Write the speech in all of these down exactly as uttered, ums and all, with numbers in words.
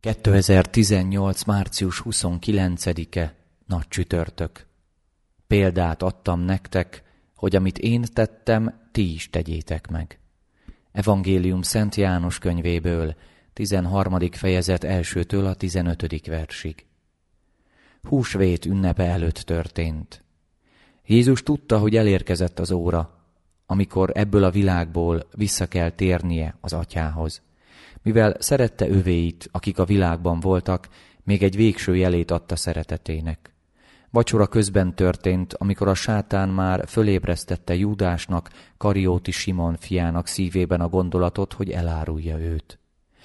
kétezer-tizennyolc. március huszonkilencedike, nagy csütörtök. Példát adtam nektek, hogy amit én tettem, ti is tegyétek meg. Evangélium Szent János könyvéből, tizenharmadik fejezet elsőtől a tizenötödik versig. Húsvét ünnepe előtt történt. Jézus tudta, hogy elérkezett az óra, amikor ebből a világból vissza kell térnie az Atyához. Mivel szerette övéit, akik a világban voltak, még egy végső jelét adta szeretetének. Vacsora közben történt, amikor a sátán már fölébresztette Júdásnak, Karióti Simon fiának szívében a gondolatot, hogy elárulja őt.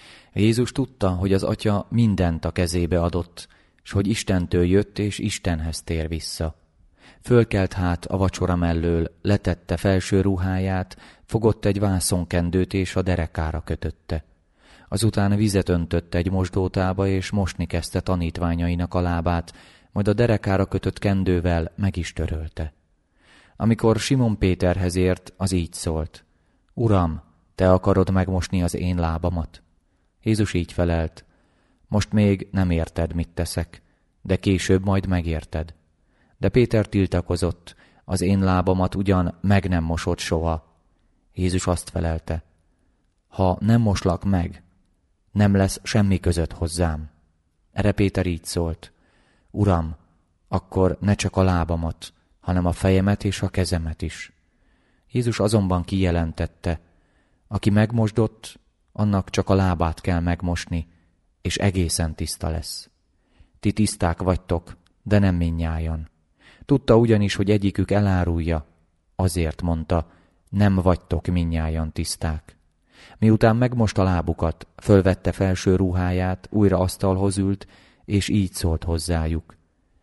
Jézus tudta, hogy az Atya mindent a kezébe adott, s hogy Istentől jött és Istenhez tér vissza. Fölkelt hát a vacsora mellől, letette felső ruháját, fogott egy vászonkendőt és a derekára kötötte. Azután vizet öntött egy mosdótába, és mosni kezdte tanítványainak a lábát, majd a derekára kötött kendővel meg is törölte. Amikor Simon Péterhez ért, az így szólt: Uram, te akarod megmosni az én lábamat? Jézus így felelt: Most még nem érted, mit teszek, de később majd megérted. De Péter tiltakozott: Az én lábamat ugyan meg nem mosott soha. Jézus azt felelte: Ha nem moslak meg, nem lesz semmi között hozzám. Erre Péter így szólt: Uram, akkor ne csak a lábamat, hanem a fejemet és a kezemet is. Jézus azonban kijelentette: Aki megmosdott, annak csak a lábát kell megmosni, és egészen tiszta lesz. Ti tiszták vagytok, de nem mindnyájan. Tudta ugyanis, hogy egyikük elárulja, azért mondta: Nem vagytok mindnyájan tiszták. Miután megmosta lábukat, fölvette felső ruháját, újra asztalhoz ült, és így szólt hozzájuk: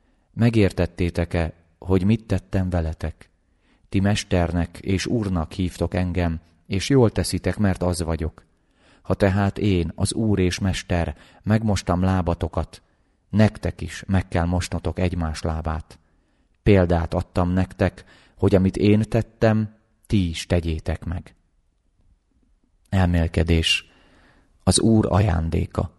Megértettétek-e, hogy mit tettem veletek? Ti mesternek és úrnak hívtok engem, és jól teszitek, mert az vagyok. Ha tehát én, az úr és mester, megmostam lábatokat, nektek is meg kell mosnotok egymás lábát. Példát adtam nektek, hogy amit én tettem, ti is tegyétek meg. Elmélkedés. Az Úr ajándéka.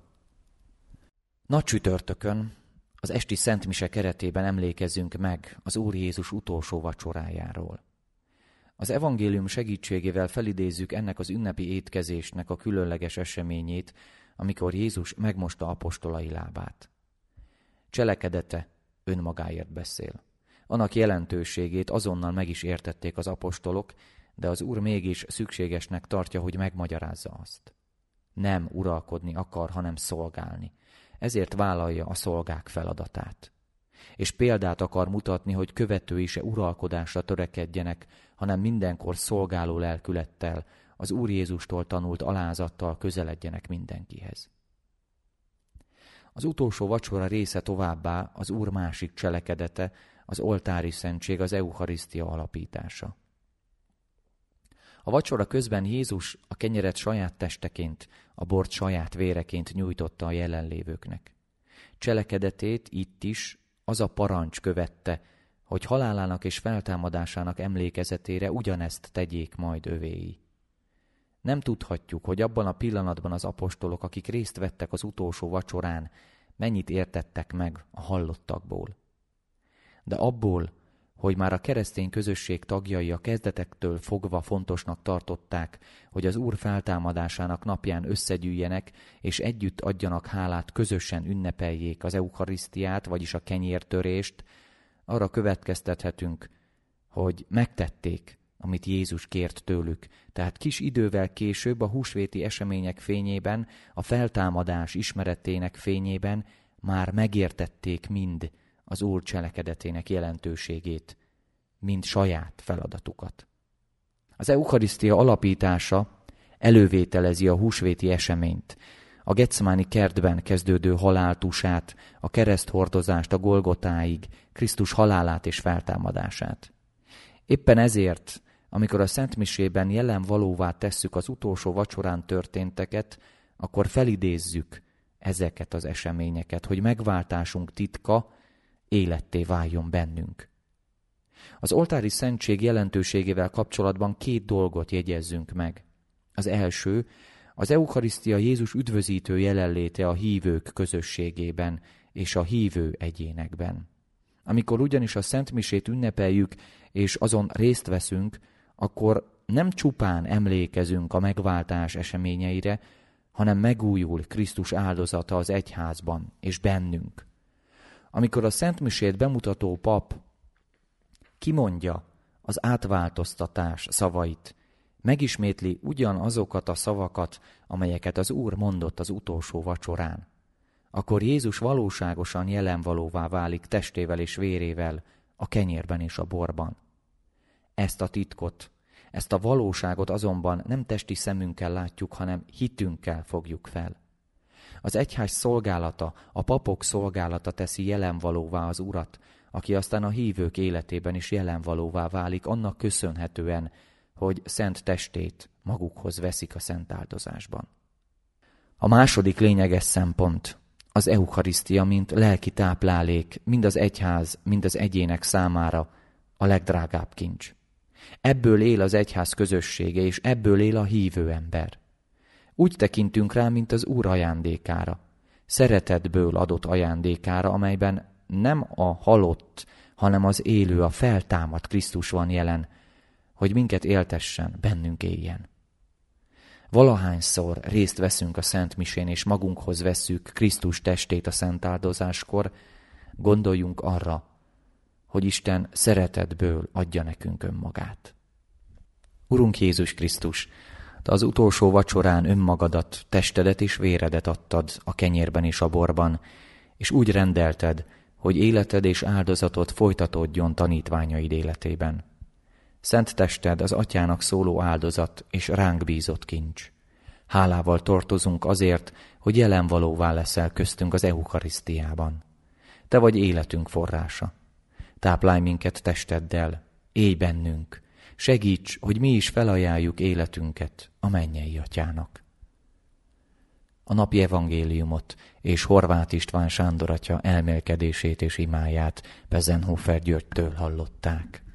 Nagy csütörtökön, az esti szentmise keretében emlékezzünk meg az Úr Jézus utolsó vacsorájáról. Az evangélium segítségével felidézzük ennek az ünnepi étkezésnek a különleges eseményét, amikor Jézus megmosta apostolai lábát. Cselekedete önmagáért beszél. Annak jelentőségét azonnal meg is értették az apostolok, de az Úr mégis szükségesnek tartja, hogy megmagyarázza azt. Nem uralkodni akar, hanem szolgálni. Ezért vállalja a szolgák feladatát. És példát akar mutatni, hogy követői se uralkodásra törekedjenek, hanem mindenkor szolgáló lelkülettel, az Úr Jézustól tanult alázattal közeledjenek mindenkihez. Az utolsó vacsora része továbbá az Úr másik cselekedete, az oltári szentség, az eucharisztia alapítása. A vacsora közben Jézus a kenyeret saját testeként, a bort saját véreként nyújtotta a jelenlévőknek. Cselekedetét itt is az a parancs követte, hogy halálának és feltámadásának emlékezetére ugyanezt tegyék majd övéi. Nem tudhatjuk, hogy abban a pillanatban az apostolok, akik részt vettek az utolsó vacsorán, mennyit értettek meg a hallottakból. De abból, hogy már a keresztény közösség tagjai a kezdetektől fogva fontosnak tartották, hogy az Úr feltámadásának napján összegyűjjenek, és együtt adjanak hálát, közösen ünnepeljék az eucharisztiát, vagyis a kenyértörést, arra következtethetünk, hogy megtették, amit Jézus kért tőlük. Tehát kis idővel később a húsvéti események fényében, a feltámadás ismeretének fényében már megértették mind az Úr cselekedetének jelentőségét, mint saját feladatukat. Az eucharisztia alapítása elővételezi a húsvéti eseményt, a Getszmáni kertben kezdődő haláltusát, a kereszthordozást a Golgotáig, Krisztus halálát és feltámadását. Éppen ezért, amikor a szentmisében jelen valóvá tesszük az utolsó vacsorán történteket, akkor felidézzük ezeket az eseményeket, hogy megváltásunk titka életté váljon bennünk. Az oltári szentség jelentőségével kapcsolatban két dolgot jegyezzünk meg. Az első, Az eucharisztia Jézus üdvözítő jelenléte a hívők közösségében és a hívő egyénekben. Amikor ugyanis a szentmisét ünnepeljük és azon részt veszünk, akkor nem csupán emlékezünk a megváltás eseményeire, hanem megújul Krisztus áldozata az egyházban és bennünk. Amikor a szentmisét bemutató pap kimondja az átváltoztatás szavait, megismétli ugyanazokat a szavakat, amelyeket az Úr mondott az utolsó vacsorán, akkor Jézus valóságosan jelenvalóvá válik testével és vérével a kenyérben és a borban. Ezt a titkot, ezt a valóságot azonban nem testi szemünkkel látjuk, hanem hitünkkel fogjuk fel. Az egyház szolgálata, a papok szolgálata teszi jelenvalóvá az Urat, aki aztán a hívők életében is jelenvalóvá válik, annak köszönhetően, hogy szent testét magukhoz veszik a szent áldozásban. A második lényeges szempont az eucharisztia, mint lelki táplálék, mind az egyház, mind az egyének számára a legdrágább kincs. Ebből él az egyház közössége, és ebből él a hívő ember. Úgy tekintünk rá, mint az Úr ajándékára, szeretetből adott ajándékára, amelyben nem a halott, hanem az élő, a feltámadt Krisztus van jelen, hogy minket éltessen, bennünk éljen. Valahányszor részt veszünk a Szent Misén, és magunkhoz vesszük Krisztus testét a szent áldozáskor, gondoljunk arra, hogy Isten szeretetből adja nekünk önmagát. Urunk Jézus Krisztus, Te az utolsó vacsorán önmagadat, testedet és véredet adtad a kenyérben és a borban, és úgy rendelted, hogy életed és áldozatod folytatódjon tanítványaid életében. Szent tested az Atyának szóló áldozat és ránk bízott kincs. Hálával tartozunk azért, hogy jelenvalóvá leszel köztünk az eucharisztiában. Te vagy életünk forrása. Táplálj minket testeddel, élj bennünk, segíts, hogy mi is felajánljuk életünket a mennyei Atyának. A napi evangéliumot és Horváth István Sándor atya elmélkedését és imáját Bezenhofer Györgytől hallották.